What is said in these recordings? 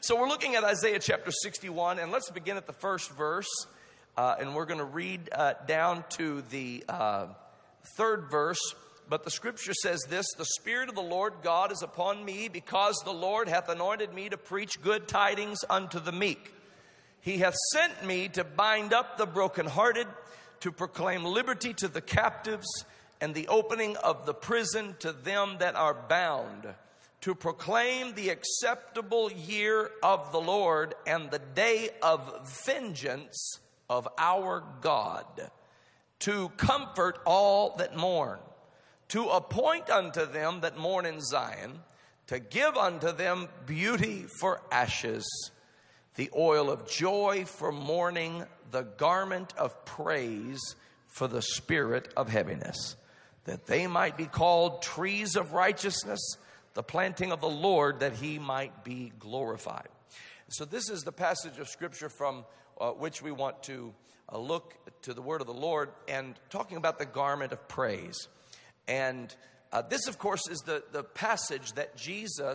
So we're looking at Isaiah chapter 61, and let's begin at the first verse, and we're going to read down to the third verse. But the scripture says this: the Spirit of the Lord God is upon me, because the Lord hath anointed me to preach good tidings unto the meek. He hath sent me to bind up the brokenhearted, to proclaim liberty to the captives, and the opening of the prison to them that are bound, to proclaim the acceptable year of the Lord and the day of vengeance of our God, to comfort all that mourn, to appoint unto them that mourn in Zion, to give unto them beauty for ashes, the oil of joy for mourning, the garment of praise for the spirit of heaviness, that they might be called trees of righteousness, the planting of the Lord, that he might be glorified. So this is the passage of scripture from which we want to look to the word of the Lord, and talking about the garment of praise. And this, of course, is the passage that Jesus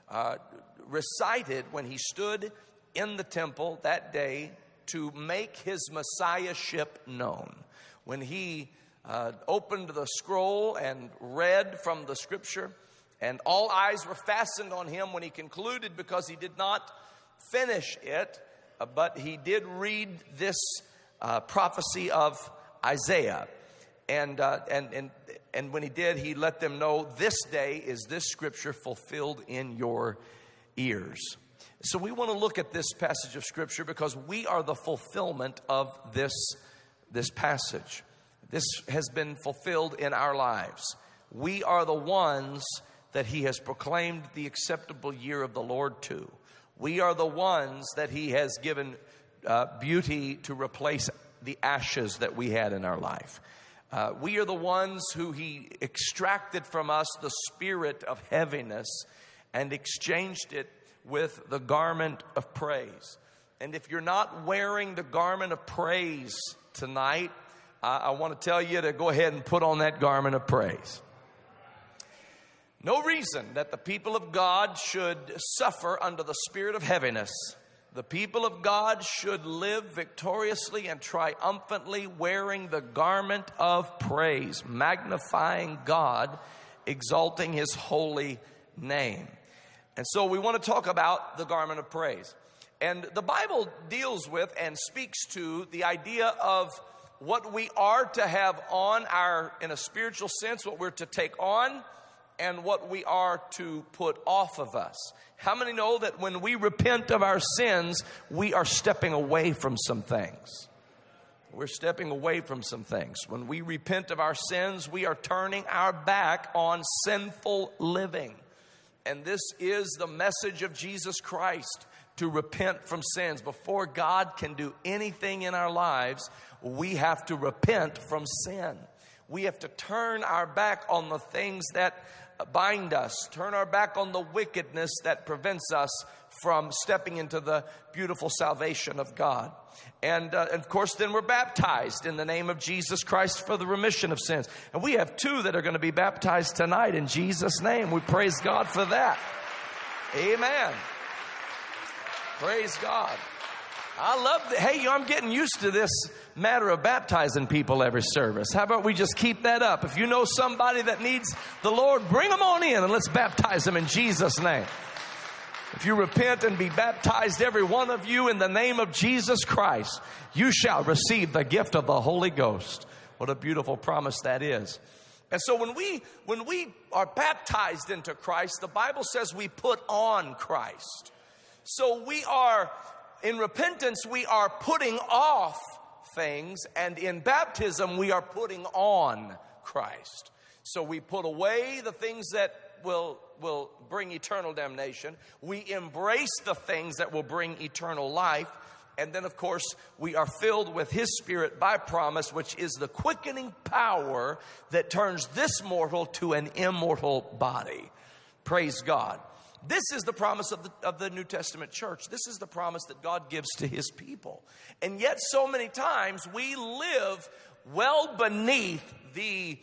recited when he stood in the temple that day to make his messiahship known. When he opened the scroll and read from the scripture, and all eyes were fastened on him when he concluded, because he did not finish it, but he did read this prophecy of Isaiah. And when he did, he let them know, this day is this scripture fulfilled in your ears. So we want to look at this passage of scripture because we are the fulfillment of this passage. This has been fulfilled in our lives. We are the ones that he has proclaimed the acceptable year of the Lord to. We are the ones that he has given beauty to replace the ashes that we had in our life. We are the ones who he extracted from us the spirit of heaviness and exchanged it with the garment of praise. And if you're not wearing the garment of praise tonight, I want to tell you to go ahead and put on that garment of praise. No reason that the people of God should suffer under the spirit of heaviness. The people of God should live victoriously and triumphantly wearing the garment of praise, magnifying God, exalting his holy name. And so we want to talk about the garment of praise. And the Bible deals with and speaks to the idea of what we are to have on in a spiritual sense, what we're to take on, and what we are to put off of us. How many know that when we repent of our sins, we are stepping away from some things? We're stepping away from some things. When we repent of our sins, we are turning our back on sinful living. And this is the message of Jesus Christ, to repent from sins. Before God can do anything in our lives, we have to repent from sin. We have to turn our back on the things that bind us, turn our back on the wickedness that prevents us from stepping into the beautiful salvation of God. And of course, then we're baptized in the name of Jesus Christ for the remission of sins. And we have two that are going to be baptized tonight in Jesus' name. We praise God for that. Amen. Praise God. I love that. Hey, I'm getting used to this matter of baptizing people every service. How about we just keep that up? If you know somebody that needs the Lord, bring them on in and let's baptize them in Jesus' name. If you repent and be baptized, every one of you, in the name of Jesus Christ, you shall receive the gift of the Holy Ghost. What a beautiful promise that is. And so when we are baptized into Christ, the Bible says we put on Christ. So we are, in repentance, we are putting off things, and in baptism, we are putting on Christ. So we put away the things that will bring eternal damnation. We embrace the things that will bring eternal life. And then, of course, we are filled with his Spirit by promise, which is the quickening power that turns this mortal to an immortal body. Praise God. This is the promise of the New Testament church. This is the promise that God gives to his people. And yet so many times we live well beneath the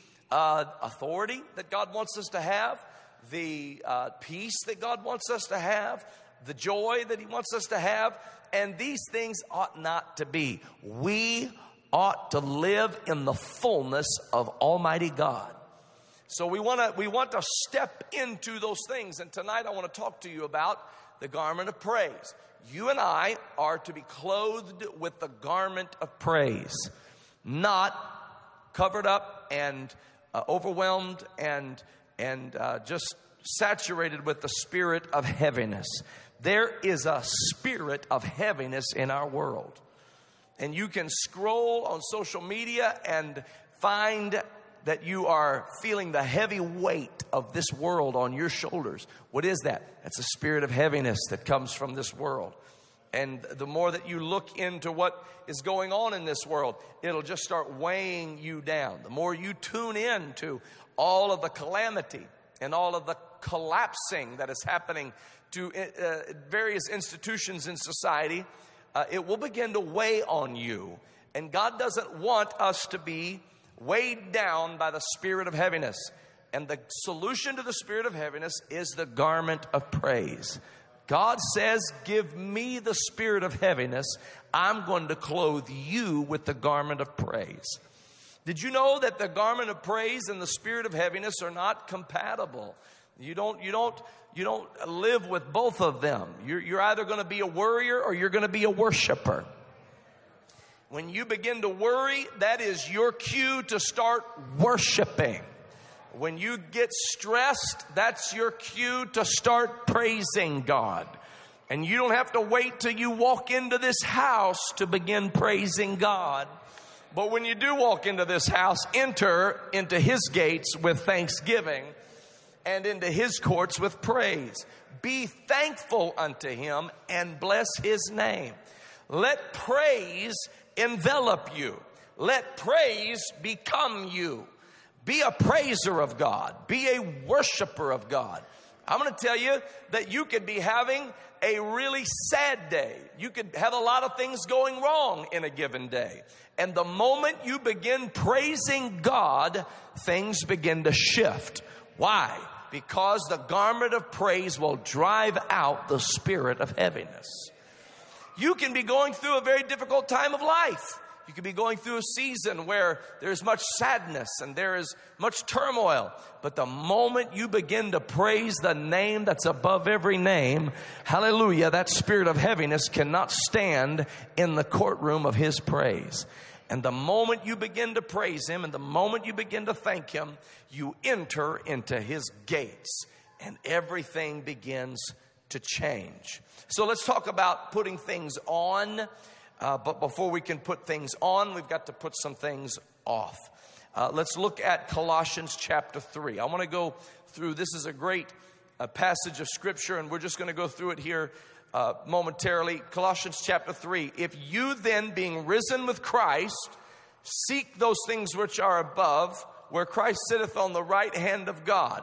authority that God wants us to have, the peace that God wants us to have, the joy that he wants us to have. And these things ought not to be. We ought to live in the fullness of Almighty God. So we want to step into those things. And tonight I want to talk to you about the garment of praise. You and I are to be clothed with the garment of praise, not covered up and overwhelmed and just saturated with the spirit of heaviness. There is a spirit of heaviness in our world. And you can scroll on social media and find that you are feeling the heavy weight of this world on your shoulders. What is that? That's a spirit of heaviness that comes from this world. And the more that you look into what is going on in this world, it'll just start weighing you down. The more you tune in to all of the calamity and all of the collapsing that is happening to various institutions in society, it will begin to weigh on you. And God doesn't want us to be weighed down by the spirit of heaviness. And the solution to the spirit of heaviness is the garment of praise. God says, give me the spirit of heaviness. I'm going to clothe you with the garment of praise. Did you know that the garment of praise and the spirit of heaviness are not compatible? You don't live with both of them. You're either going to be a worrier or you're going to be a worshiper. When you begin to worry, that is your cue to start worshiping. When you get stressed, that's your cue to start praising God. And you don't have to wait till you walk into this house to begin praising God. But when you do walk into this house, enter into His gates with thanksgiving and into His courts with praise. Be thankful unto Him and bless His name. Let praise envelop you. Let praise become you. Be a praiser of God. Be a worshiper of God. I'm going to tell you that you could be having a really sad day. You could have a lot of things going wrong in a given day. And the moment you begin praising God, things begin to shift. Why? Because the garment of praise will drive out the spirit of heaviness. You can be going through a very difficult time of life. You could be going through a season where there's much sadness and there is much turmoil. But the moment you begin to praise the name that's above every name, hallelujah, that spirit of heaviness cannot stand in the courtroom of His praise. And the moment you begin to praise Him and the moment you begin to thank Him, you enter into His gates and everything begins to change. So let's talk about putting things on. But before we can put things on, we've got to put some things off. Let's look at Colossians chapter 3. I want to go through, this is a great passage of Scripture, and we're just going to go through it here momentarily. Colossians chapter 3. If you then, being risen with Christ, seek those things which are above, where Christ sitteth on the right hand of God.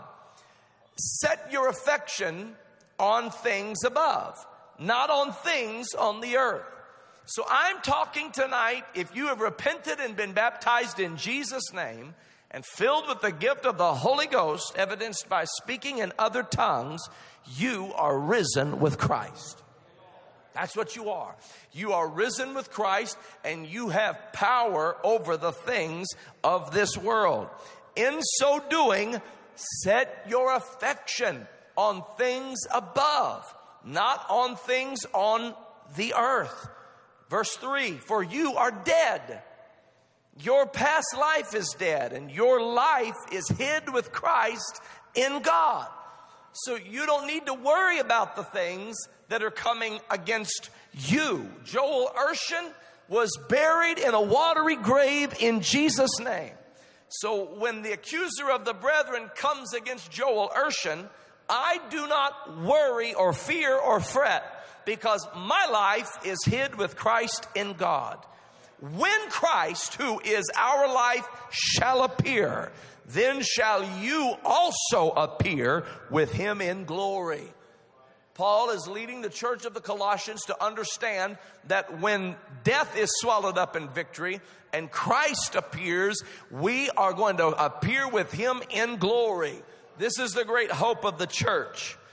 Set your affection on things above, not on things on the earth. So I'm talking tonight, if you have repented and been baptized in Jesus' name and filled with the gift of the Holy Ghost, evidenced by speaking in other tongues, you are risen with Christ. That's what you are. You are risen with Christ and you have power over the things of this world. In so doing, set your affection on things above, not on things on the earth. Verse 3, for you are dead. Your past life is dead, and your life is hid with Christ in God. So you don't need to worry about the things that are coming against you. Joel Urshan was buried in a watery grave in Jesus' name. So when the accuser of the brethren comes against Joel Urshan, I do not worry or fear or fret, because my life is hid with Christ in God. When Christ, who is our life, shall appear, then shall you also appear with Him in glory. Paul is leading the church of the Colossians to understand that when death is swallowed up in victory and Christ appears, we are going to appear with Him in glory. This is the great hope of the church.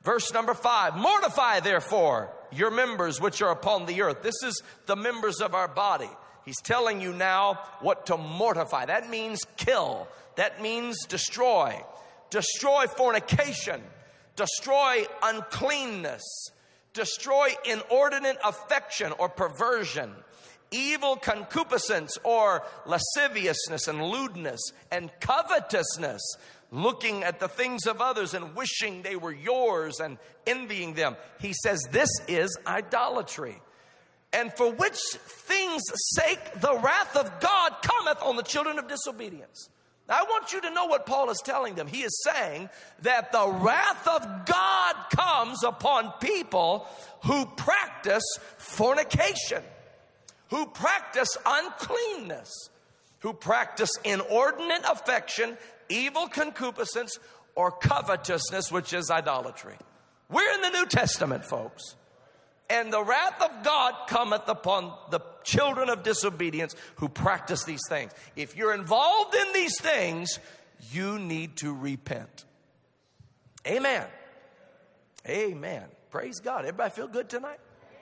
Verse number 5, mortify therefore your members which are upon the earth. This is the members of our body. He's telling you now what to mortify. That means kill. That means destroy. Destroy fornication. Destroy uncleanness. Destroy inordinate affection or perversion. Evil concupiscence or lasciviousness and lewdness and covetousness, looking at the things of others and wishing they were yours and envying them. He says this is idolatry. And for which things' sake the wrath of God cometh on the children of disobedience. Now, I want you to know what Paul is telling them. He is saying that the wrath of God comes upon people who practice fornication, who practice uncleanness, who practice inordinate affection, evil concupiscence, or covetousness, which is idolatry. We're in the New Testament, folks. And the wrath of God cometh upon the children of disobedience who practice these things. If you're involved in these things, you need to repent. Amen. Amen. Praise God. Everybody feel good tonight?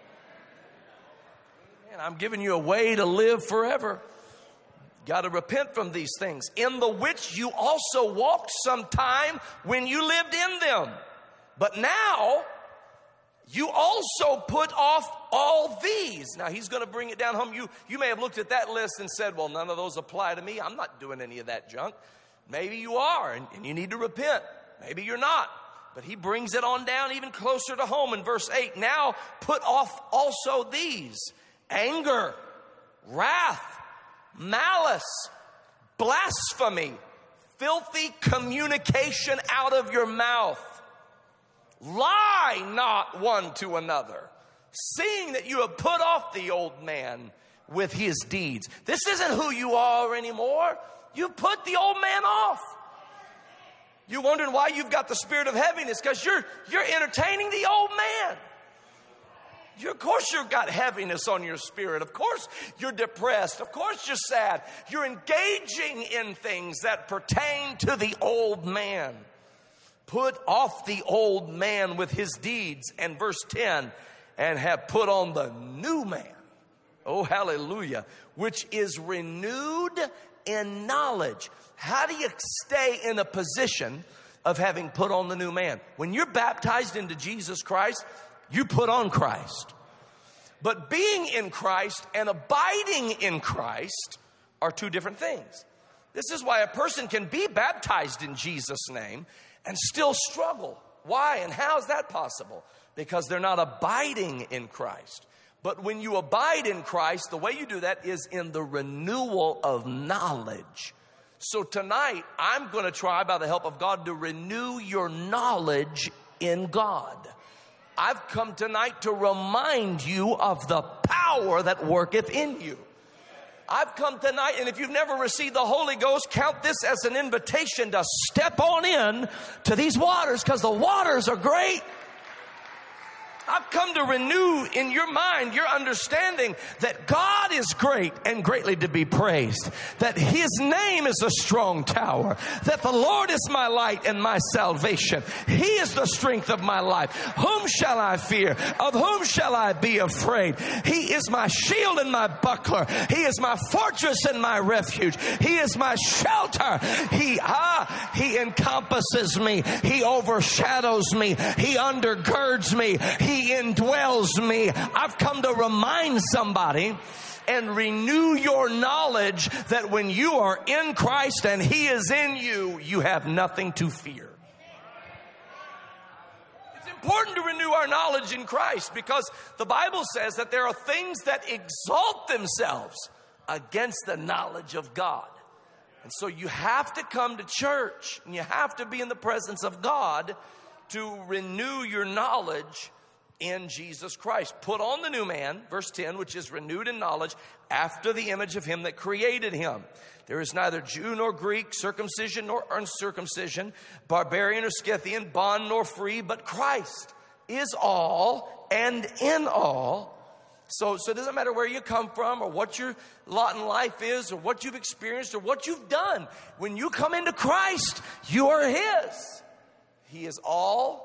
Amen. I'm giving you a way to live forever. Got to repent from these things, in the which you also walked sometime when you lived in them. But now you also put off all these. Now he's going to bring it down home. You may have looked at that list and said, well, none of those apply to me. I'm not doing any of that junk. Maybe you are, and you need to repent. Maybe you're not. But he brings it on down even closer to home in verse 8. Now put off also these: anger, wrath, malice, blasphemy, filthy communication out of your mouth. Lie not one to another, seeing that you have put off the old man with his deeds. This isn't who you are anymore. You put the old man off. You're wondering why you've got the spirit of heaviness, because you're entertaining the old man. Of course you've got heaviness on your spirit. Of course you're depressed. Of course you're sad. You're engaging in things that pertain to the old man. Put off the old man with his deeds. And verse 10, and have put on the new man. Oh, hallelujah. Which is renewed in knowledge. How do you stay in a position of having put on the new man? When you're baptized into Jesus Christ, you put on Christ. But being in Christ and abiding in Christ are two different things. This is why a person can be baptized in Jesus' name and still struggle. Why and how is that possible? Because they're not abiding in Christ. But when you abide in Christ, the way you do that is in the renewal of knowledge. So tonight, I'm going to try, by the help of God, to renew your knowledge in God. I've come tonight to remind you of the power that worketh in you. I've come tonight, and if you've never received the Holy Ghost, count this as an invitation to step on in to these waters, because the waters are great. I've come to renew in your mind your understanding that God is great and greatly to be praised, that his name is a strong tower, that the Lord is my light and my salvation. He is the strength of my life. Whom shall I fear? Of whom shall I be afraid? He is my shield and my buckler. He is my fortress and my refuge. He is my shelter. He encompasses me. He overshadows me. He undergirds me. He indwells me. I've come to remind somebody and renew your knowledge that when you are in Christ and he is in you, you have nothing to fear. It's important to renew our knowledge in Christ, because the Bible says that there are things that exalt themselves against the knowledge of God. And so you have to come to church and you have to be in the presence of God to renew your knowledge in Jesus Christ. Put on the new man, verse 10, which is renewed in knowledge after the image of him that created him. There is neither Jew nor Greek, circumcision nor uncircumcision, barbarian or Scythian, bond nor free, but Christ is all and in all. So it doesn't matter where you come from or what your lot in life is or what you've experienced or what you've done. When you come into Christ, you are his. He is all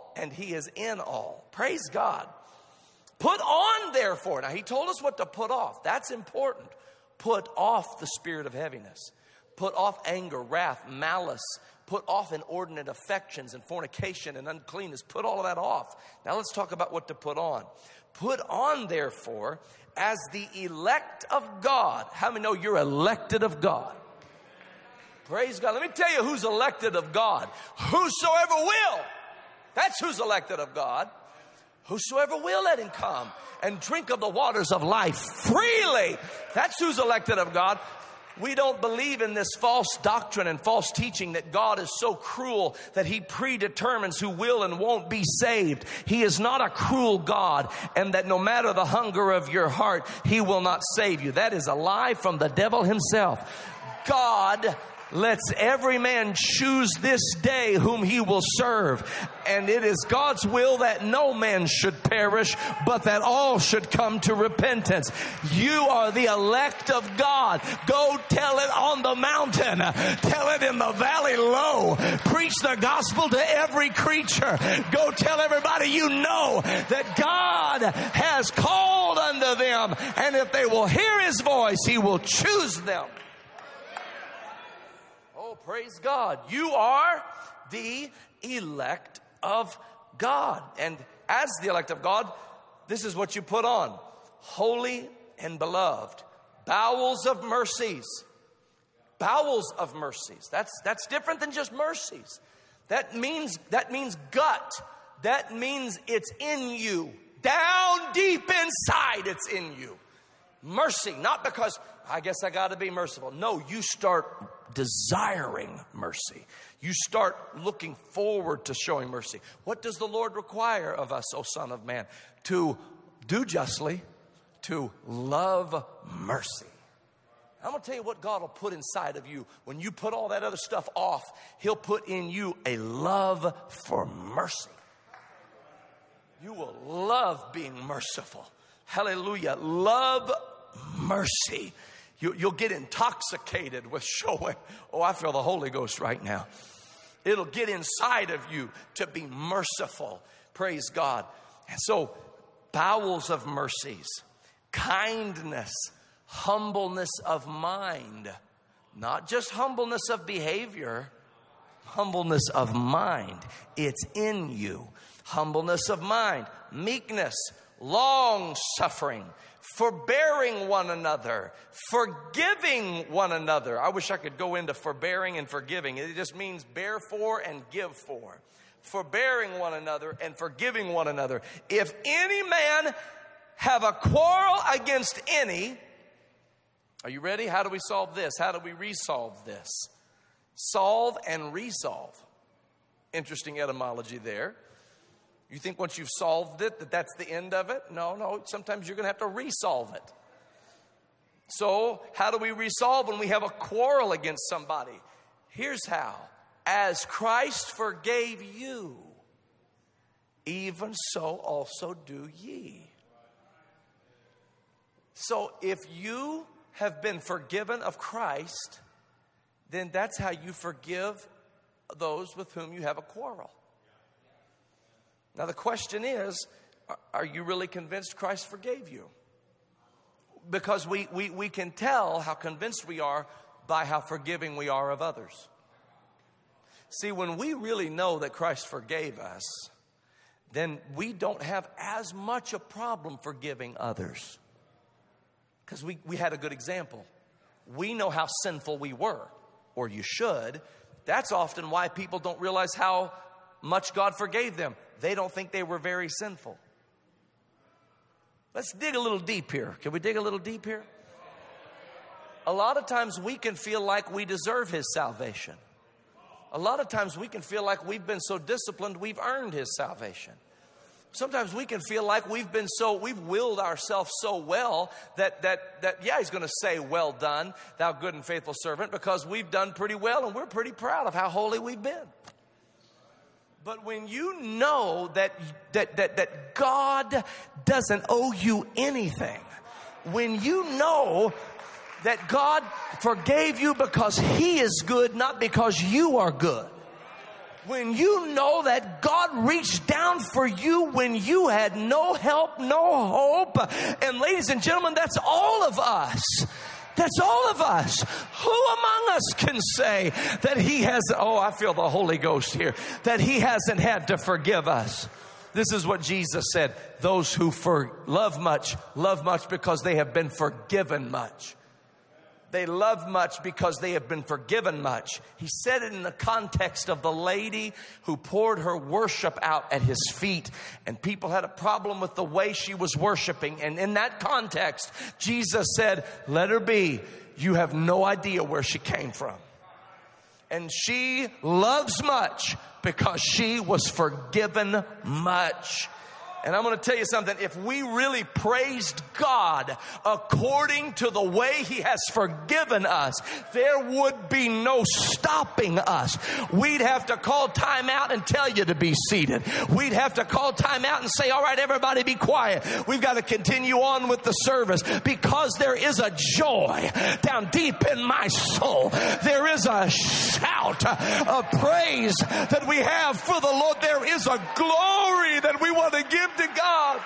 and he is in all. Praise God. Put on, therefore. Now, he told us what to put off. That's important. Put off the spirit of heaviness. Put off anger, wrath, malice. Put off inordinate affections and fornication and uncleanness. Put all of that off. Now, let's talk about what to put on. Put on, therefore, as the elect of God. How many know you're elected of God? Praise God. Let me tell you who's elected of God. Whosoever will. That's who's elected of God. Whosoever will, let him come and drink of the waters of life freely. That's who's elected of God. We don't believe in this false doctrine and false teaching that God is so cruel that he predetermines who will and won't be saved. He is not a cruel God, and that no matter the hunger of your heart, he will not save you. That is a lie from the devil himself. God lets every man choose this day whom he will serve. And it is God's will that no man should perish, but that all should come to repentance. You are the elect of God. Go tell it on the mountain. Tell it in the valley low. Preach the gospel to every creature. Go tell everybody you know that God has called unto them. And if they will hear his voice, he will choose them. Praise God. You are the elect of God. And as the elect of God, this is what you put on. Holy and beloved. Bowels of mercies. Bowels of mercies. That's different than just mercies. That means gut. That means it's in you. Down deep inside, it's in you. Mercy, not because I guess I got to be merciful. No, you start desiring mercy. You start looking forward to showing mercy. What does the Lord require of us, O Son of Man? To do justly, to love mercy. I'm going to tell you what God will put inside of you. When you put all that other stuff off, he'll put in you a love for mercy. You will love being merciful. Hallelujah. Love mercy. You'll get intoxicated with showing. Oh, I feel the Holy Ghost right now. It'll get inside of you to be merciful. Praise God. And so, bowels of mercies, kindness, humbleness of mind. Not just humbleness of behavior, humbleness of mind. It's in you. Humbleness of mind, meekness, long suffering, forbearing one another, forgiving one another. I wish I could go into forbearing and forgiving. It just means bear for and give for. Forbearing one another and forgiving one another. If any man have a quarrel against any, are you ready? How do we solve this? How do we resolve this? Solve and resolve. Interesting etymology there. You think once you've solved it, that's the end of it? No. Sometimes you're going to have to resolve it. So, how do we resolve when we have a quarrel against somebody? Here's how. As Christ forgave you, even so also do ye. So, if you have been forgiven of Christ, then that's how you forgive those with whom you have a quarrel. Now the question is, are you really convinced Christ forgave you? Because we can tell how convinced we are by how forgiving we are of others. See, when we really know that Christ forgave us, then we don't have as much a problem forgiving others. Because we had a good example. We know how sinful we were, or you should. That's often why people don't realize how much God forgave them. They don't think they were very sinful. Let's dig a little deep here. Can we dig a little deep here? A lot of times we can feel like we deserve his salvation. A lot of times we can feel like we've been so disciplined we've earned his salvation. Sometimes we can feel like we've willed ourselves so well that he's going to say, well done, thou good and faithful servant, because we've done pretty well and we're pretty proud of how holy we've been. But when you know that God doesn't owe you anything, when you know that God forgave you because he is good, not because you are good, When you know that God reached down for you when you had no help, no hope. And ladies and gentlemen, that's all of us. That's all of us. Who among us can say that he has, I feel the Holy Ghost here, that he hasn't had to forgive us? This is what Jesus said. Those who love much because they have been forgiven much. They love much because they have been forgiven much. He said it in the context of the lady who poured her worship out at his feet. And people had a problem with the way she was worshiping. And in that context, Jesus said, let her be. You have no idea where she came from. And she loves much because she was forgiven much. And I'm going to tell you something. If we really praised God according to the way he has forgiven us, there would be no stopping us. We'd have to call time out and tell you to be seated. We'd have to call time out and say, all right, everybody be quiet. We've got to continue on with the service, because there is a joy down deep in my soul. There is a shout of praise that we have for the Lord. There is a glory that we want to give to God.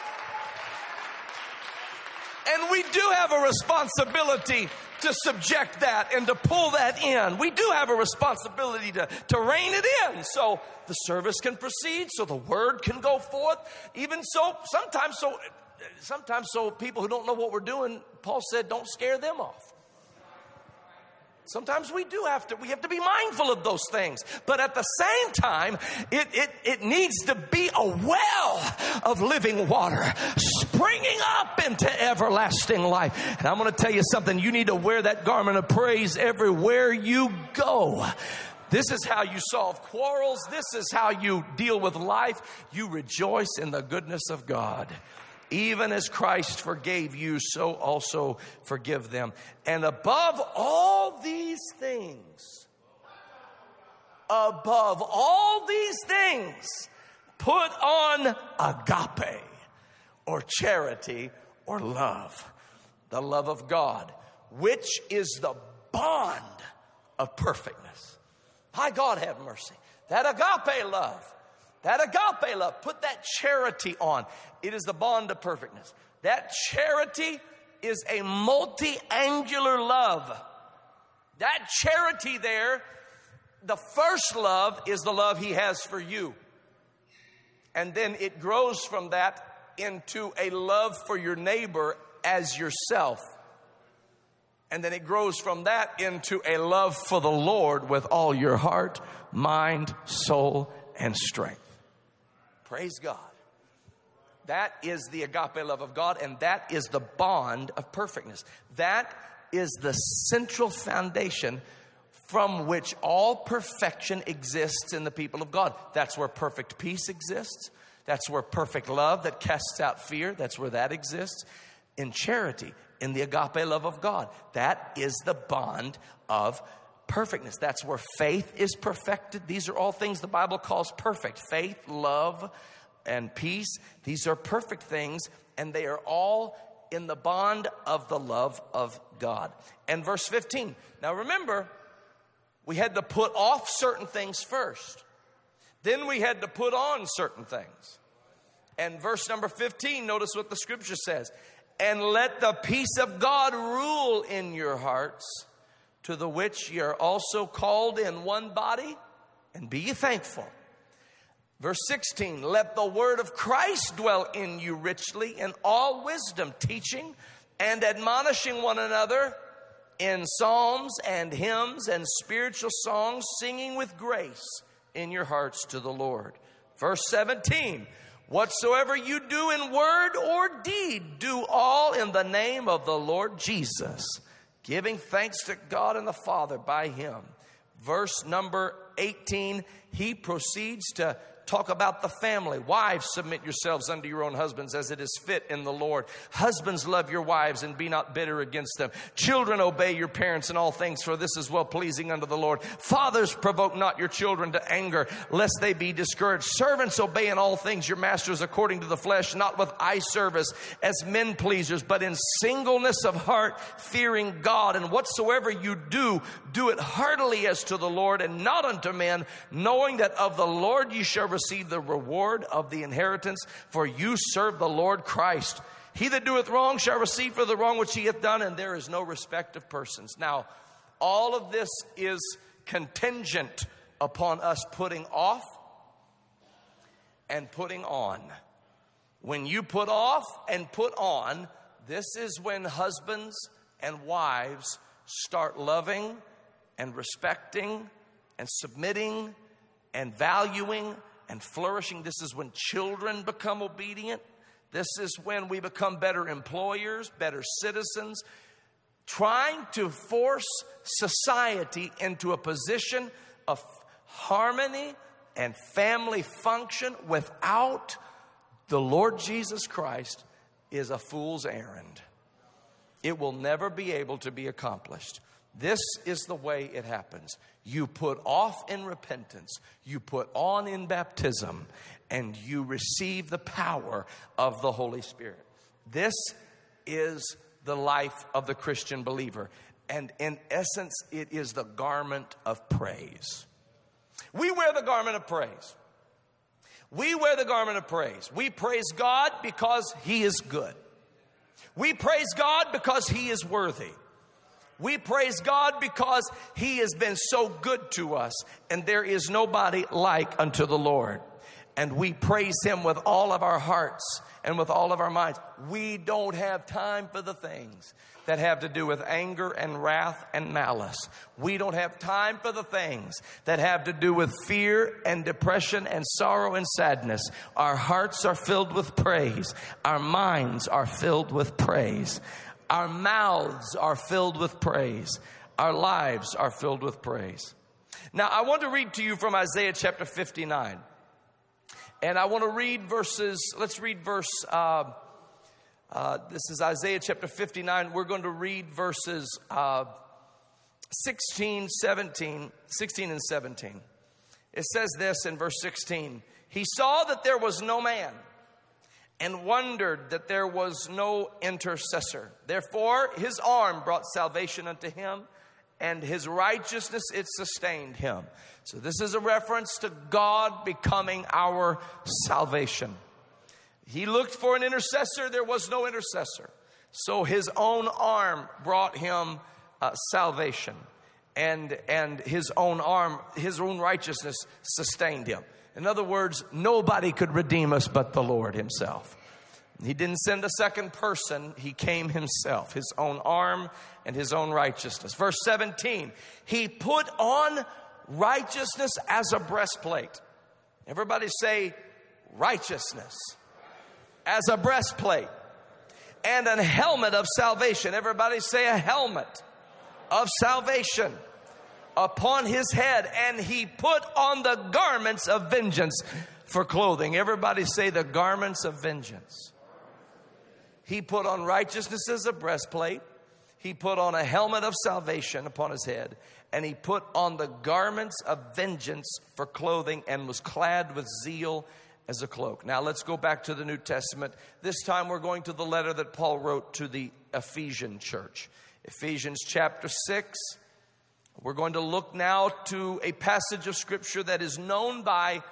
And we do have a responsibility to subject that and to pull that in. We do have a responsibility to rein it in so the service can proceed, so the word can go forth. Even so, sometimes so people who don't know what we're doing, Paul said, don't scare them off. Sometimes we have to be mindful of those things. But at the same time, it needs to be a well of living water springing up into everlasting life. And I'm going to tell you something. You need to wear that garment of praise everywhere you go. This is how you solve quarrels. This is how you deal with life. You rejoice in the goodness of God. Even as Christ forgave you, so also forgive them. And above all these things, put on agape, or charity, or love. The love of God, which is the bond of perfectness. My God, have mercy. That agape love. Put that charity on. It is the bond of perfectness. That charity is a multi-angular love. That charity there, the first love is the love he has for you. And then it grows from that into a love for your neighbor as yourself. And then it grows from that into a love for the Lord with all your heart, mind, soul, and strength. Praise God. That is the agape love of God, and that is the bond of perfectness. That is the central foundation from which all perfection exists in the people of God. That's where perfect peace exists. That's where perfect love that casts out fear, that's where that exists. In charity, in the agape love of God, that is the bond of perfectness. That's where faith is perfected. These are all things the Bible calls perfect. Faith, love, and peace. These are perfect things, and they are all in the bond of the love of God. And verse 15. Now remember, we had to put off certain things first. Then we had to put on certain things. And verse number 15, notice what the scripture says. And let the peace of God rule in your hearts, to the which ye are also called in one body, and be ye thankful. Verse 16, let the word of Christ dwell in you richly in all wisdom, teaching and admonishing one another in psalms and hymns and spiritual songs, singing with grace in your hearts to the Lord. Verse 17, whatsoever you do in word or deed, do all in the name of the Lord Jesus, giving thanks to God and the Father by him. Verse number 18, he proceeds to talk about the family. Wives, submit yourselves unto your own husbands as it is fit in the Lord. Husbands, love your wives and be not bitter against them. Children, obey your parents in all things, for this is well pleasing unto the Lord. Fathers, provoke not your children to anger, lest they be discouraged. Servants, obey in all things your masters according to the flesh, not with eye service as men pleasers, but in singleness of heart, fearing God. And whatsoever you do, do it heartily as to the Lord and not unto men, knowing that of the Lord you shall receive the reward of the inheritance, for you serve the Lord Christ. He that doeth wrong shall receive for the wrong which he hath done, and there is no respect of persons. Now, all of this is contingent upon us putting off and putting on. When you put off and put on, this is when husbands and wives start loving and respecting and submitting and valuing and flourishing. This is when children become obedient. This is when we become better employers, better citizens, trying to force society into a position of harmony and family function without the Lord Jesus Christ is a fool's errand. It will never be able to be accomplished. This is the way it happens. You put off in repentance, you put on in baptism, and you receive the power of the Holy Spirit. This is the life of the Christian believer. And in essence, it is the garment of praise. We wear the garment of praise. We wear the garment of praise. We praise God because He is good. We praise God because He is worthy. We praise God because He has been so good to us, and there is nobody like unto the Lord. And we praise Him with all of our hearts and with all of our minds. We don't have time for the things that have to do with anger and wrath and malice. We don't have time for the things that have to do with fear and depression and sorrow and sadness. Our hearts are filled with praise. Our minds are filled with praise. Our mouths are filled with praise. Our lives are filled with praise. Now, I want to read to you from Isaiah chapter 59. And I want to read verses, let's read verse, this is Isaiah chapter 59. We're going to read verses 16 and 17. It says this in verse 16. He saw that there was no man, and wondered that there was no intercessor. Therefore, his arm brought salvation unto him, and his righteousness, it sustained him. So this is a reference to God becoming our salvation. He looked for an intercessor. There was no intercessor. So his own arm brought him salvation. And his own arm, his own righteousness sustained him. In other words, nobody could redeem us but the Lord Himself. He didn't send a second person. He came Himself, His own arm and His own righteousness. Verse 17, He put on righteousness as a breastplate. Everybody say righteousness as a breastplate. And a helmet of salvation. Everybody say a helmet of salvation upon His head. And He put on the garments of vengeance for clothing. Everybody say the garments of vengeance. He put on righteousness as a breastplate. He put on a helmet of salvation upon His head. And He put on the garments of vengeance for clothing, and was clad with zeal as a cloak. Now let's go back to the New Testament. This time we're going to the letter that Paul wrote to the Ephesian church. Ephesians chapter 6. We're going to look now to a passage of Scripture that is known by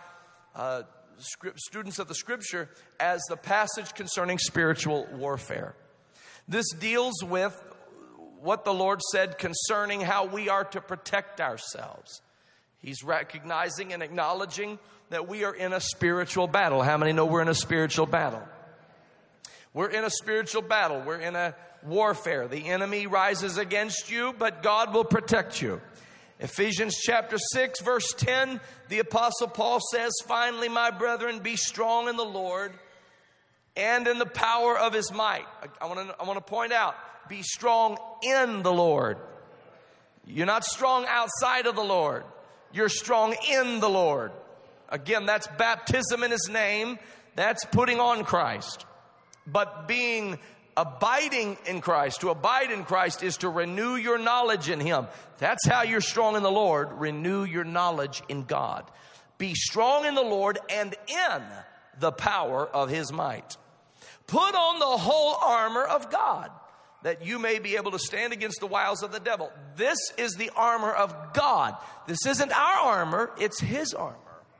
students of the Scripture as the passage concerning spiritual warfare. This deals with what the Lord said concerning how we are to protect ourselves. He's recognizing and acknowledging that we are in a spiritual battle. How many know we're in a spiritual battle? We're in a spiritual battle. We're in a warfare. The enemy rises against you, but God will protect you. Ephesians chapter 6, verse 10, the Apostle Paul says, "Finally, my brethren, be strong in the Lord and in the power of His might." I want to point out, be strong in the Lord. You're not strong outside of the Lord. You're strong in the Lord. Again, that's baptism in his name. That's putting on Christ. But abiding in Christ, to abide in Christ is to renew your knowledge in him. That's how you're strong in the Lord. Renew your knowledge in God. Be strong in the Lord and in the power of his might. Put on the whole armor of God, that you may be able to stand against the wiles of the devil. This is the armor of God. This isn't our armor, it's his armor.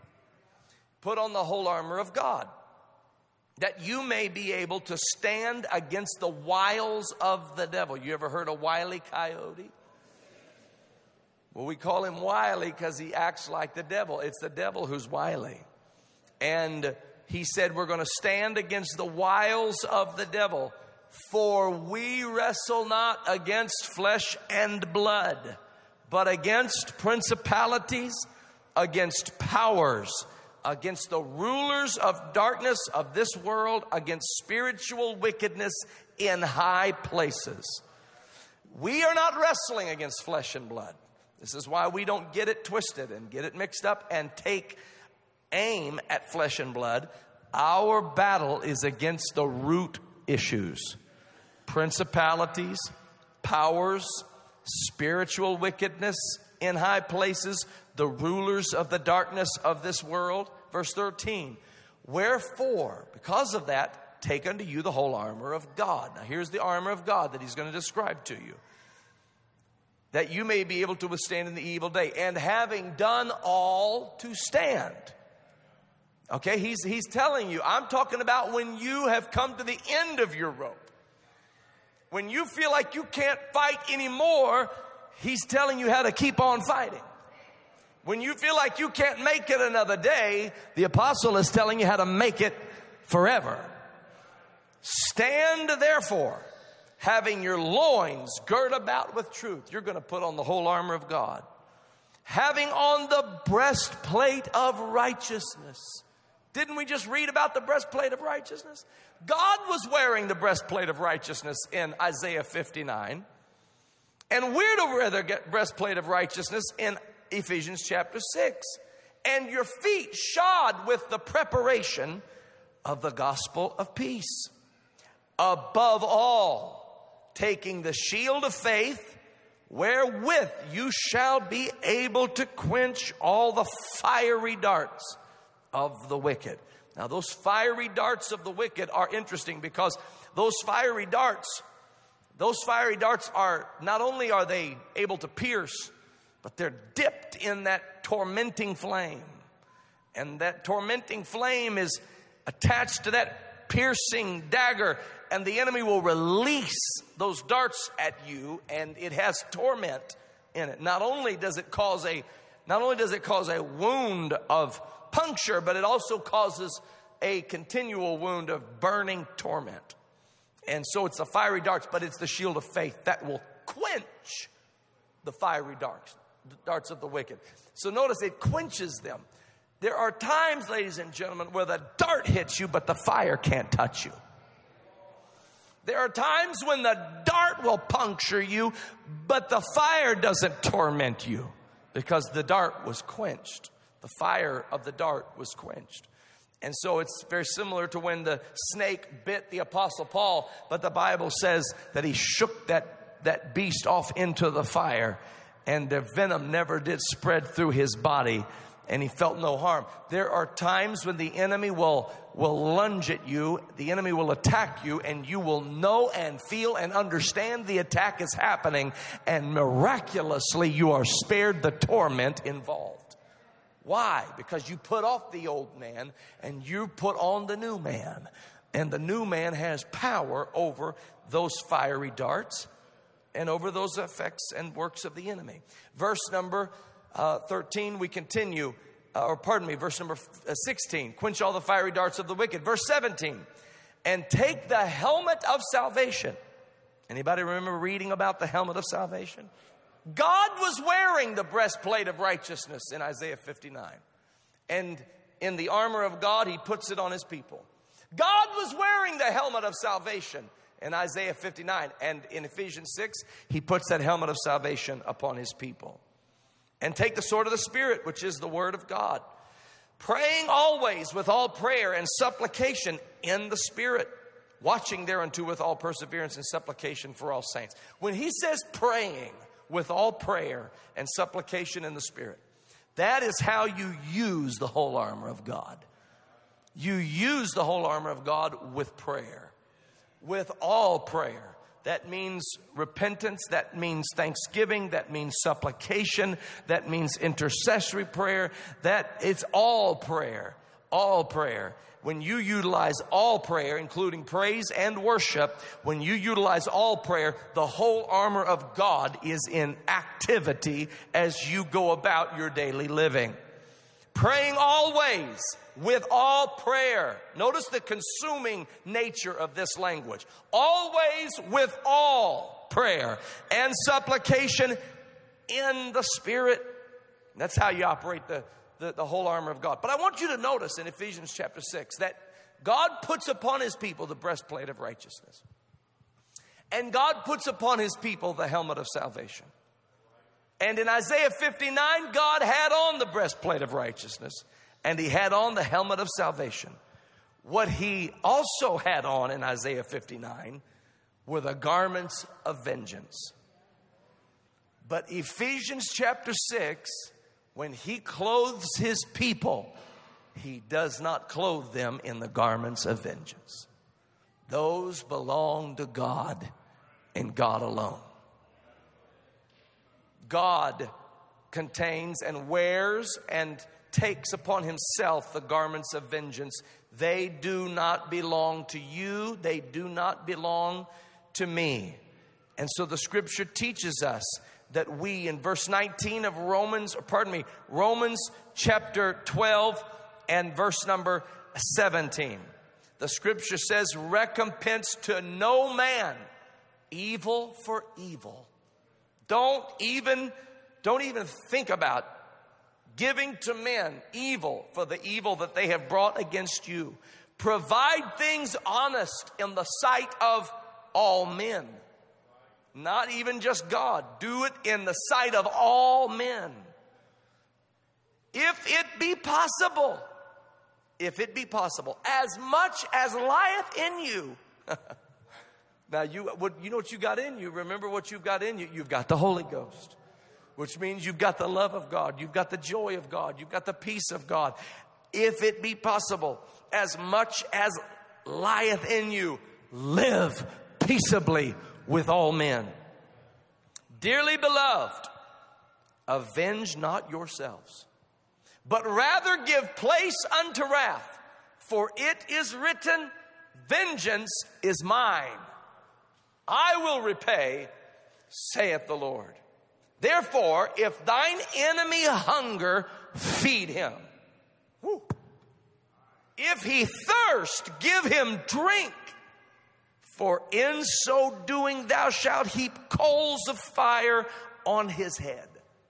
Put on the whole armor of God, that you may be able to stand against the wiles of the devil. You ever heard of Wile E. Coyote? Well, we call him wily because he acts like the devil. It's the devil who's wily. And he said we're going to stand against the wiles of the devil. For we wrestle not against flesh and blood, but against principalities, against powers, against the rulers of darkness of this world, against spiritual wickedness in high places. We are not wrestling against flesh and blood. This is why we don't get it twisted and get it mixed up and take aim at flesh and blood. Our battle is against the root issues. Principalities, powers, spiritual wickedness in high places, the rulers of the darkness of this world. Verse 13, wherefore, because of that, take unto you the whole armor of God. Now here's the armor of God that he's going to describe to you. That you may be able to withstand in the evil day, and having done all, to stand. Okay, he's telling you, I'm talking about when you have come to the end of your rope. When you feel like you can't fight anymore, he's telling you how to keep on fighting. When you feel like you can't make it another day, the apostle is telling you how to make it forever. Stand therefore, having your loins girt about with truth. You're going to put on the whole armor of God. Having on the breastplate of righteousness. Didn't we just read about the breastplate of righteousness? God was wearing the breastplate of righteousness in Isaiah 59. And we're to wear the breastplate of righteousness in Ephesians chapter 6. And your feet shod with the preparation of the gospel of peace. Above all, taking the shield of faith, wherewith you shall be able to quench all the fiery darts of the wicked. Now, those fiery darts of the wicked are interesting because those fiery darts are, not only are they able to pierce, but they're dipped in that tormenting flame. And that tormenting flame is attached to that piercing dagger, and the enemy will release those darts at you, and it has torment in it. Not only does it cause a wound of puncture, but it also causes a continual wound of burning torment. And so it's the fiery darts, but it's the shield of faith that will quench the fiery darts of the wicked. So notice it quenches them. There are times, ladies and gentlemen, where the dart hits you, but the fire can't touch you. There are times when the dart will puncture you, but the fire doesn't torment you because the dart was quenched. The fire of the dart was quenched. And so it's very similar to when the snake bit the Apostle Paul, but the Bible says that he shook that beast off into the fire, and the venom never did spread through his body, and he felt no harm. There are times when the enemy will lunge at you, the enemy will attack you, and you will know and feel and understand the attack is happening, and miraculously you are spared the torment involved. Why? Because you put off the old man and you put on the new man. And the new man has power over those fiery darts and over those effects and works of the enemy. Verse number 13, we continue. Verse number 16. Quench all the fiery darts of the wicked. Verse 17. And take the helmet of salvation. Anybody remember reading about the helmet of salvation? God was wearing the breastplate of righteousness in Isaiah 59. And in the armor of God, he puts it on his people. God was wearing the helmet of salvation in Isaiah 59. And in Ephesians 6, he puts that helmet of salvation upon his people. And take the sword of the Spirit, which is the word of God. Praying always with all prayer and supplication in the Spirit, watching thereunto with all perseverance and supplication for all saints. When he says praying with all prayer and supplication in the Spirit, that is how you use the whole armor of God. You use the whole armor of God with prayer, with all prayer. That means repentance, that means thanksgiving, that means supplication, that means intercessory prayer. That it's all prayer, all prayer. When you utilize all prayer, including praise and worship, when you utilize all prayer, the whole armor of God is in activity as you go about your daily living. Praying always with all prayer. Notice the consuming nature of this language. Always with all prayer and supplication in the Spirit. That's how you operate the whole armor of God. But I want you to notice in Ephesians chapter 6 that God puts upon his people the breastplate of righteousness. And God puts upon his people the helmet of salvation. And in Isaiah 59, God had on the breastplate of righteousness, and he had on the helmet of salvation. What he also had on in Isaiah 59 were the garments of vengeance. But Ephesians chapter 6, when he clothes his people, he does not clothe them in the garments of vengeance. Those belong to God and God alone. God contains and wears and takes upon himself the garments of vengeance. They do not belong to you. They do not belong to me. And so the scripture teaches us that we, in verse 19 of Romans chapter 12 and verse number 17, the scripture says, recompense to no man evil for evil. Don't even think about giving to men evil for the evil that they have brought against you. Provide things honest in the sight of all men. Not even just God. Do it in the sight of all men. If it be possible, as much as lieth in you. Now, you know what you got in you. Remember what you've got in you. You've got the Holy Ghost, which means you've got the love of God. You've got the joy of God. You've got the peace of God. If it be possible, as much as lieth in you, live peaceably with all men. Dearly beloved, avenge not yourselves, but rather give place unto wrath. For it is written, vengeance is mine. I will repay, saith the Lord. Therefore, if thine enemy hunger, feed him. Woo. If he thirst, give him drink. For in so doing thou shalt heap coals of fire on his head.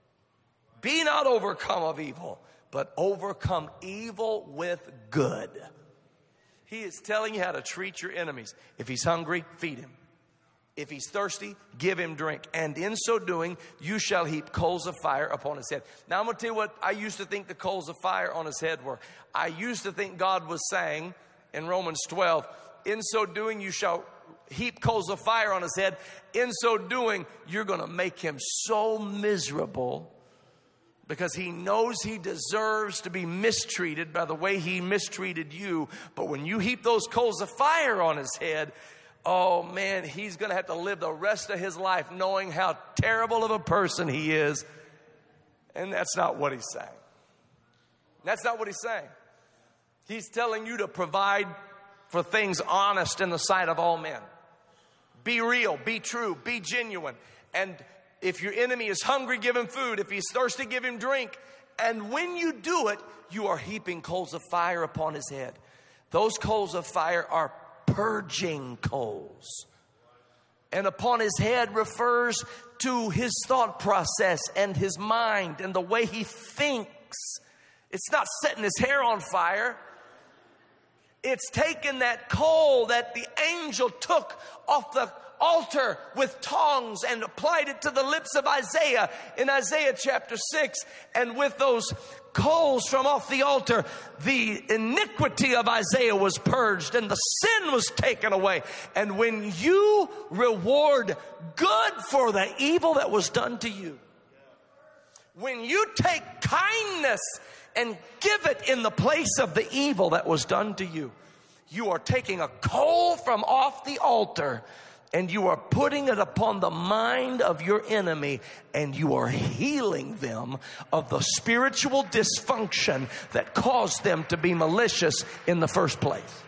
Be not overcome of evil, but overcome evil with good. He is telling you how to treat your enemies. If he's hungry, feed him. If he's thirsty, give him drink. And in so doing, you shall heap coals of fire upon his head. Now, I'm going to tell you what I used to think the coals of fire on his head were. I used to think God was saying in Romans 12, in so doing, you shall heap coals of fire on his head. In so doing, you're going to make him so miserable because he knows he deserves to be mistreated by the way he mistreated you. But when you heap those coals of fire on his head, oh man, he's going to have to live the rest of his life knowing how terrible of a person he is. And that's not what he's saying. That's not what he's saying. He's telling you to provide for things honest in the sight of all men. Be real, be true, be genuine. And if your enemy is hungry, give him food. If he's thirsty, give him drink. And when you do it, you are heaping coals of fire upon his head. Those coals of fire are purging coals. And upon his head refers to his thought process and his mind and the way he thinks. It's not setting his hair on fire. It's taken that coal that the angel took off the altar with tongs and applied it to the lips of Isaiah in Isaiah chapter 6. And with those coals from off the altar, the iniquity of Isaiah was purged and the sin was taken away. And when you reward good for the evil that was done to you, when you take kindness and give it in the place of the evil that was done to you, you are taking a coal from off the altar and you are putting it upon the mind of your enemy, and you are healing them of the spiritual dysfunction that caused them to be malicious in the first place.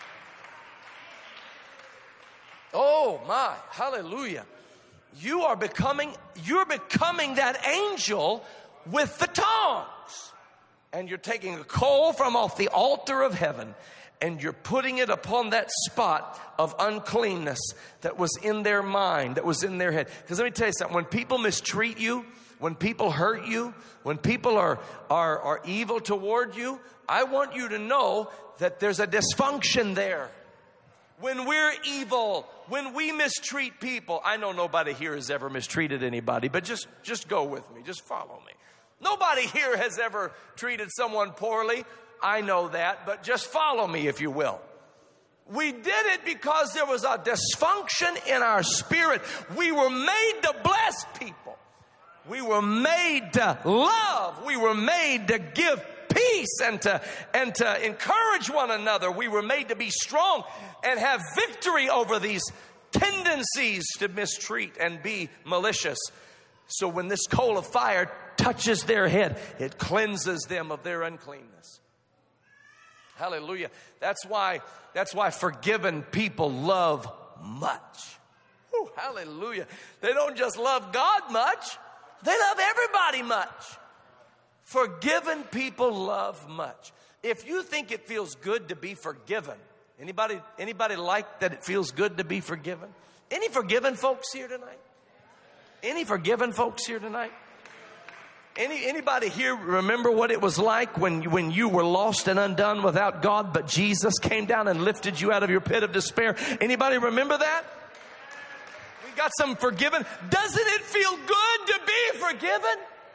Oh my, hallelujah. You're becoming that angel with the tongs. And you're taking a coal from off the altar of heaven, and you're putting it upon that spot of uncleanness that was in their mind, that was in their head. Because let me tell you something, when people mistreat you, when people hurt you, when people are evil toward you, I want you to know that there's a dysfunction there. When we're evil, when we mistreat people, I know nobody here has ever mistreated anybody, but just go with me, just follow me. Nobody here has ever treated someone poorly. I know that, but just follow me if you will. We did it because there was a dysfunction in our spirit. We were made to bless people. We were made to love. We were made to give peace and to encourage one another. We were made to be strong and have victory over these tendencies to mistreat and be malicious. So when this coal of fire touches their head, it cleanses them of their uncleanness. Hallelujah. That's why forgiven people love much. Whew, hallelujah. They don't just love God much, they love everybody much. Forgiven people love much. If you think it feels good to be forgiven, anybody like that it feels good to be forgiven? Any forgiven folks here tonight? Any forgiven folks here tonight? Anybody here remember what it was like when you were lost and undone without God, but Jesus came down and lifted you out of your pit of despair? Anybody remember that? We got some forgiven. Doesn't it feel good to be forgiven?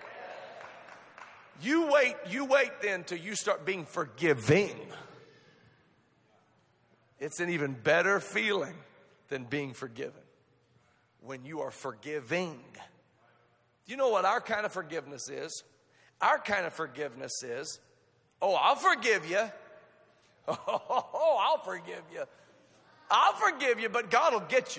You wait then till you start being forgiving. It's an even better feeling than being forgiven when you are forgiving. You know what our kind of forgiveness is? Our kind of forgiveness is, oh, I'll forgive you. Oh, I'll forgive you. I'll forgive you, but God will get you.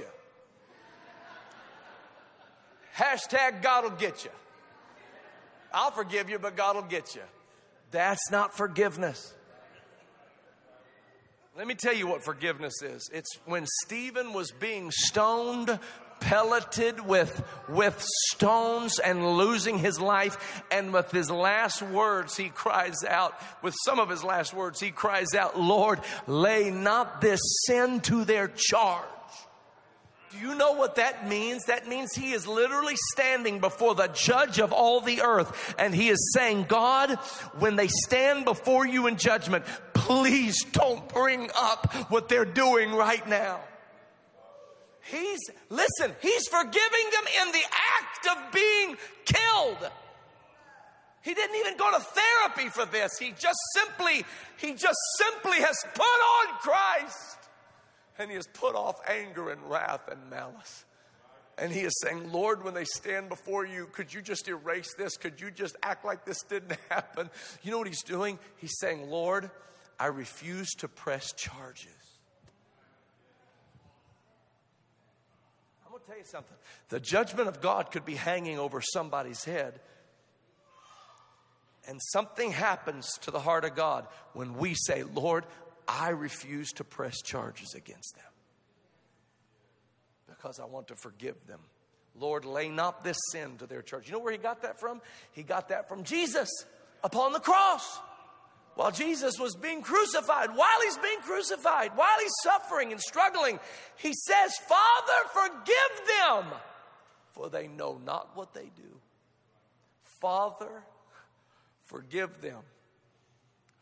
Hashtag God will get you. I'll forgive you, but God will get you. That's not forgiveness. Let me tell you what forgiveness is. It's when Stephen was being stoned, pelleted with stones and losing his life, and with his last words he cries out, with some of his last words he cries out, Lord, lay not this sin to their charge. Do you know what that means? That means he is literally standing before the judge of all the earth, and he is saying, God, when they stand before you in judgment, please don't bring up what they're doing right now. He's forgiving them in the act of being killed. He didn't even go to therapy for this. He just simply has put on Christ. And he has put off anger and wrath and malice. And he is saying, Lord, when they stand before you, could you just erase this? Could you just act like this didn't happen? You know what he's doing? He's saying, Lord, I refuse to press charges. I'm going to tell you something. The judgment of God could be hanging over somebody's head. And something happens to the heart of God when we say, Lord, I refuse to press charges against them because I want to forgive them. Lord, lay not this sin to their charge. You know where he got that from? He got that from Jesus upon the cross. While Jesus was being crucified, while he's being crucified, while he's suffering and struggling, he says, Father, forgive them, for they know not what they do. Father, forgive them,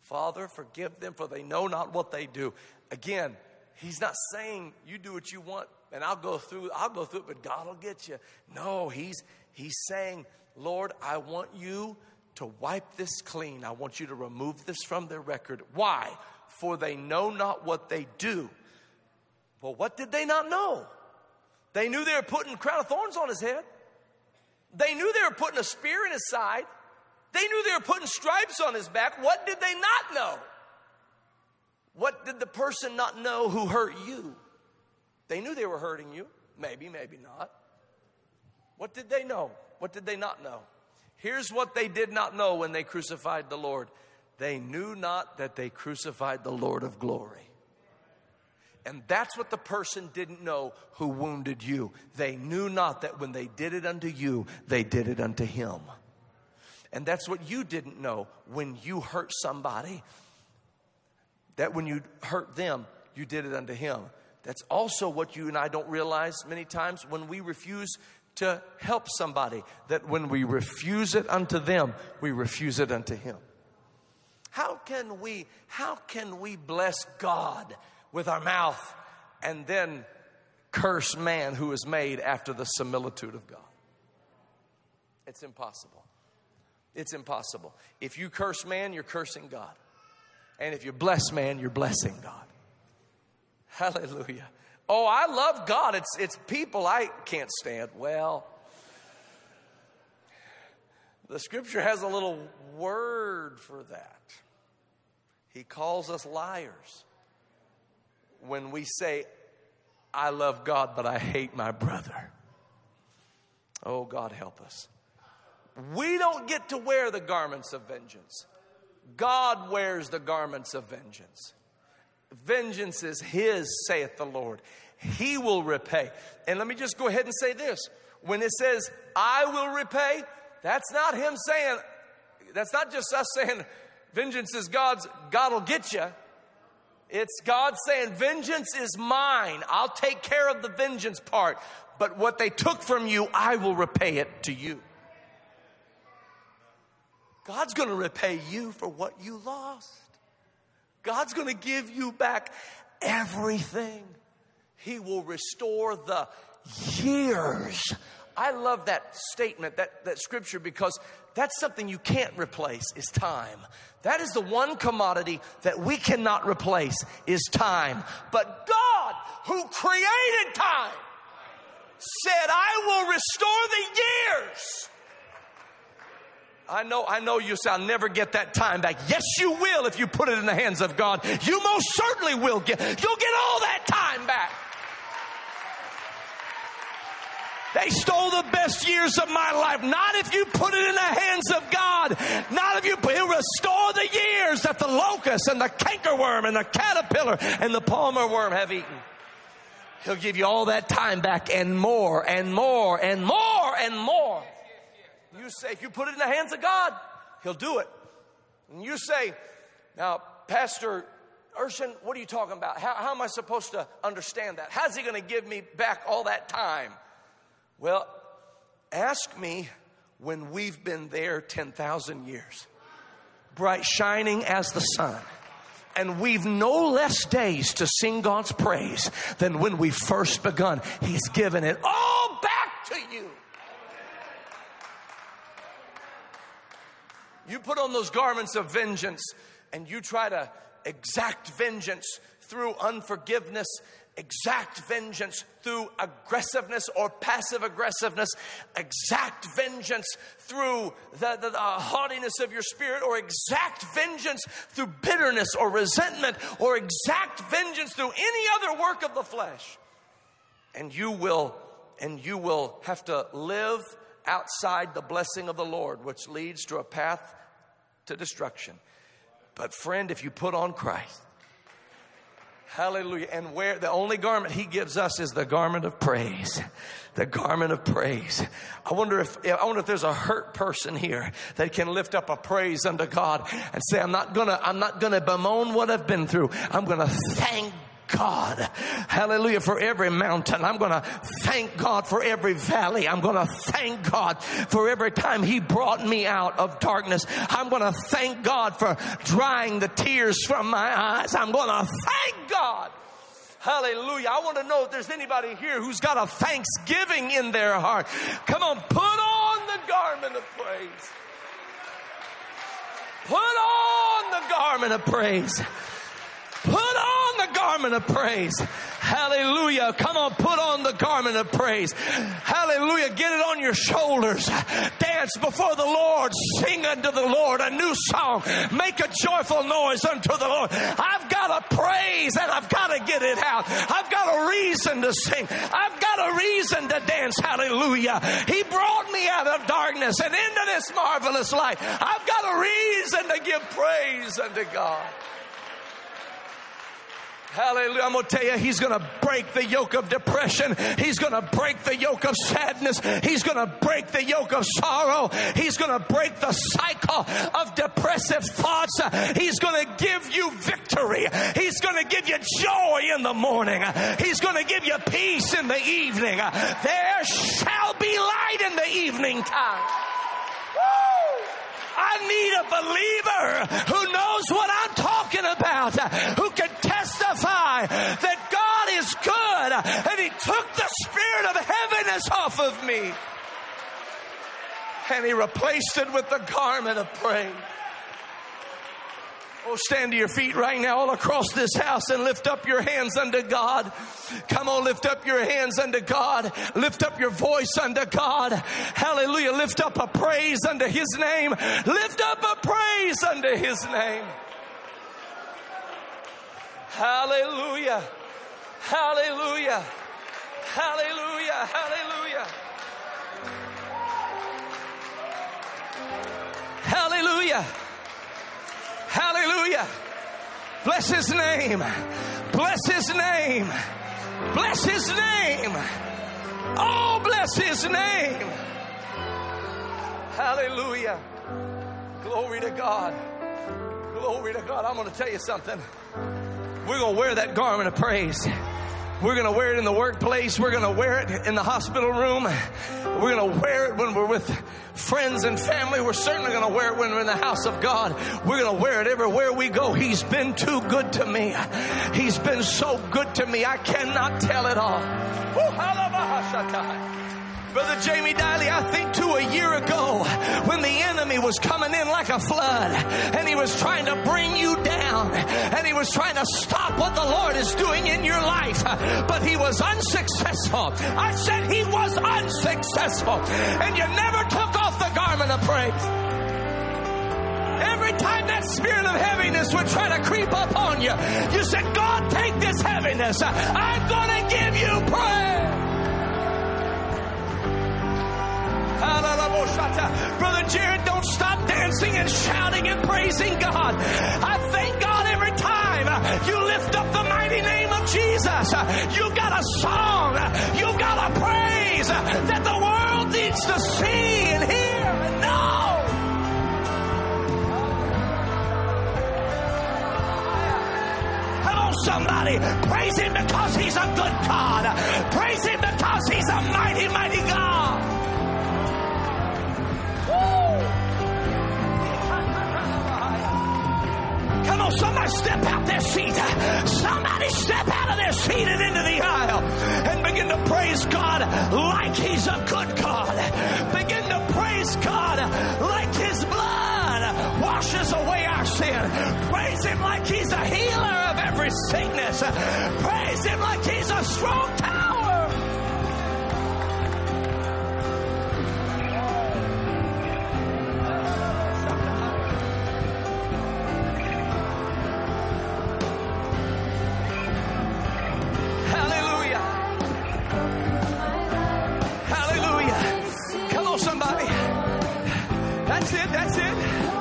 Father, forgive them, for they know not what they do. Again, he's not saying you do what you want and I'll go through it, but God will get you. No, he's saying, Lord, I want you to wipe this clean. I want you to remove this from their record. Why? For they know not what they do. Well, what did they not know? They knew they were putting a crown of thorns on his head. They knew they were putting a spear in his side. They knew they were putting stripes on his back. What did they not know? What did the person not know who hurt you? They knew they were hurting you. Maybe, maybe not. What did they know? What did they not know? Here's what they did not know when they crucified the Lord. They knew not that they crucified the Lord of glory. And that's what the person didn't know who wounded you. They knew not that when they did it unto you, they did it unto him. And that's what you didn't know when you hurt somebody. That when you hurt them, you did it unto him. That's also what you and I don't realize many times when we refuse to help somebody. That when we refuse it unto them, we refuse it unto him. How can we bless God with our mouth and then curse man who is made after the similitude of God? It's impossible. It's impossible. If you curse man, you're cursing God. And if you bless man, you're blessing God. Hallelujah. Oh, I love God. It's people I can't stand. Well, the scripture has a little word for that. He calls us liars when we say, I love God, but I hate my brother. Oh, God help us. We don't get to wear the garments of vengeance. God wears the garments of vengeance. Vengeance is his, saith the Lord. He will repay. And let me just go ahead and say this. When it says, I will repay, that's not him saying, that's not just us saying, vengeance is God's, God will get you. It's God saying, vengeance is mine. I'll take care of the vengeance part. But what they took from you, I will repay it to you. God's going to repay you for what you lost. God's going to give you back everything. He will restore the years. I love that statement, that scripture, because that's something you can't replace is time. That is the one commodity that we cannot replace is time. But God, who created time, said, I will restore the years. I know you say, I'll never get that time back. Yes, you will if you put it in the hands of God. You most certainly will you'll get all that time back. They stole the best years of my life. Not if you put it in the hands of God. Not if he'll restore the years that the locust and the cankerworm and the caterpillar and the palmer worm have eaten. He'll give you all that time back and more and more and more and more. You say, if you put it in the hands of God, he'll do it. And you say, now, Pastor Urshan, what are you talking about? How am I supposed to understand that? How's he going to give me back all that time? Well, ask me when we've been there 10,000 years, bright shining as the sun. And we've no less days to sing God's praise than when we first begun. He's given it all back to you. You put on those garments of vengeance and you try to exact vengeance through unforgiveness, exact vengeance through aggressiveness or passive aggressiveness, exact vengeance through the haughtiness of your spirit, or exact vengeance through bitterness or resentment, or exact vengeance through any other work of the flesh. And you will have to live outside the blessing of the Lord, which leads to a path to destruction. But friend, if you put on Christ, hallelujah, and wear the only garment he gives us is the garment of praise. The garment of praise. I wonder if there's a hurt person here that can lift up a praise unto God and say, I'm not gonna bemoan what I've been through. I'm gonna thank God, hallelujah, for every mountain. I'm going to thank God for every valley. I'm going to thank God for every time He brought me out of darkness. I'm going to thank God for drying the tears from my eyes. I'm going to thank God. Hallelujah. I want to know if there's anybody here who's got a thanksgiving in their heart. Come on, put on the garment of praise. Put on the garment of praise. Put on the garment of praise. Hallelujah. Come on, put on the garment of praise. Hallelujah. Get it on your shoulders. Dance before the Lord. Sing unto the Lord a new song. Make a joyful noise unto the Lord. I've got to praise and I've got to get it out. I've got a reason to sing. I've got a reason to dance. Hallelujah. He brought me out of darkness and into this marvelous light. I've got a reason to give praise unto God. Hallelujah. I'm going to tell you, He's going to break the yoke of depression. He's going to break the yoke of sadness. He's going to break the yoke of sorrow. He's going to break the cycle of depressive thoughts. He's going to give you victory. He's going to give you joy in the morning. He's going to give you peace in the evening. There shall be light in the evening time. Woo! I need a believer who knows what I'm talking about, who can testify that God is good and He took the spirit of heaviness off of me and He replaced it with the garment of praise. Oh, stand to your feet right now all across this house and lift up your hands unto God. Come on, lift up your hands unto God. Lift up your voice unto God. Hallelujah. Lift up a praise unto His name. Lift up a praise unto His name. Hallelujah. Hallelujah. Hallelujah. Hallelujah. Hallelujah. Hallelujah. Bless His name. Bless His name. Bless His name. Oh, bless His name. Hallelujah. Glory to God. Glory to God. I'm going to tell you something. We're going to wear that garment of praise. We're going to wear it in the workplace. We're going to wear it in the hospital room. We're going to wear it when we're with friends and family. We're certainly going to wear it when we're in the house of God. We're going to wear it everywhere we go. He's been too good to me. He's been so good to me. I cannot tell it all. Brother Jamie Diley, I think to a year ago when the enemy was coming in like a flood and he was trying to bring you down and he was trying to stop what the Lord is doing in your life, but he was unsuccessful. I said he was unsuccessful, and you never took off the garment of praise. Every time that spirit of heaviness would try to creep up on you, you said, God, take this heaviness. I'm going to give you praise. Brother Jared, don't stop dancing and shouting and praising God. I thank God every time you lift up the mighty name of Jesus. You got a song, you got a praise that the world needs to see and hear and know. Come on, somebody, praise Him because He's a good God. Praise Him because He's a mighty, mighty God. Come on, somebody step out their seat. Somebody step out of their seat and into the aisle and begin to praise God like He's a good God. Begin to praise God like His blood washes away our sin. Praise Him like He's a healer of every sickness. Praise Him like He's a strong tower. That's it.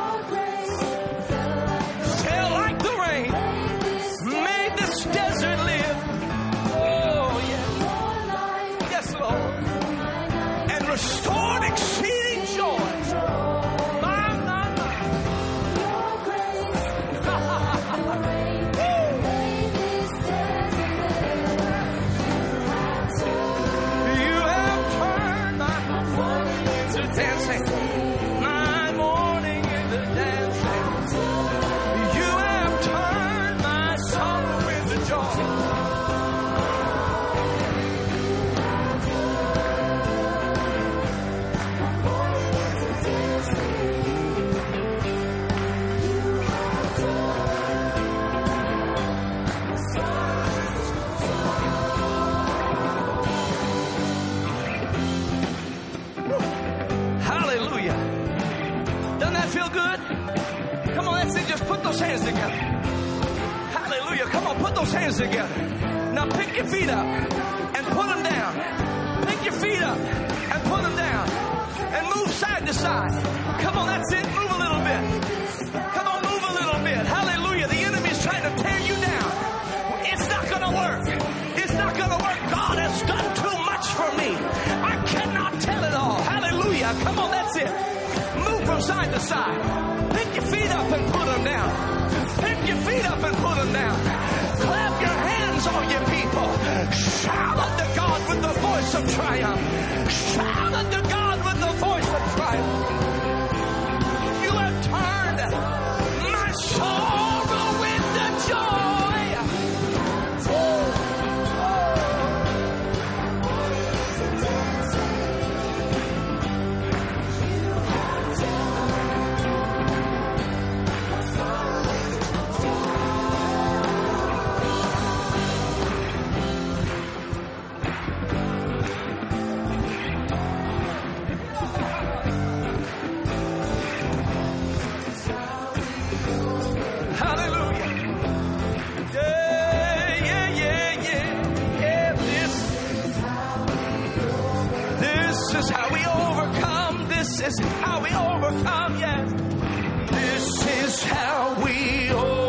Fell like the rain, made this desert live. Oh, yes. Yes, Lord. And restored exceeding joy. My. those hands together. Now pick your feet up and put them down. Pick your feet up and put them down. And move side to side. Come on, that's it. Move a little bit. Come on, move a little bit. Hallelujah. The enemy's trying to tear you down. It's not going to work. It's not going to work. God has done too much for me. I cannot tell it all. Hallelujah. Come on, that's it. Move from side to side. Pick your feet up and put them down. Pick your feet up and put them down. Clap your hands, all you people. Shout unto God with the voice of triumph. Shout unto God with the voice of triumph. You have turned my sorrow into joy. This is how we overcome. This is how we overcome, yes. This is how we overcome.